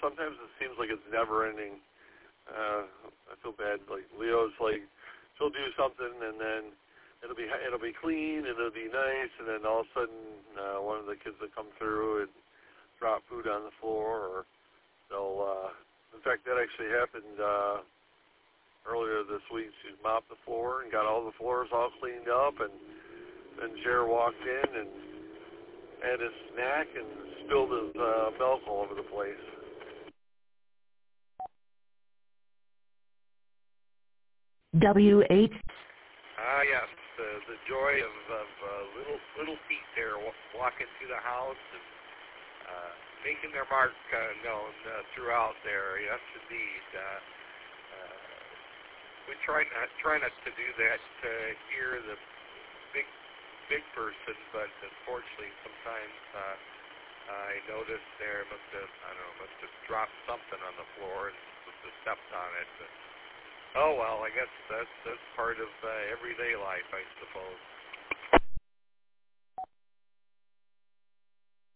sometimes it seems like it's never ending. I feel bad. Like Leo's like, she'll do something and then it'll be clean and it'll be nice, and then all of a sudden one of the kids will come through and drop food on the floor, or they'll. In fact, that actually happened earlier this week. She mopped the floor and got all the floors all cleaned up, and then Jer walked in and had his snack and spilled his milk all over the place. W8. Yes, the joy of little feet there walking through the house and making their mark known throughout there. Yes, indeed. We try not to do that here, the big person, but unfortunately sometimes I noticed there must have dropped something on the floor and must have stepped on it. But, oh well, I guess that's part of everyday life, I suppose.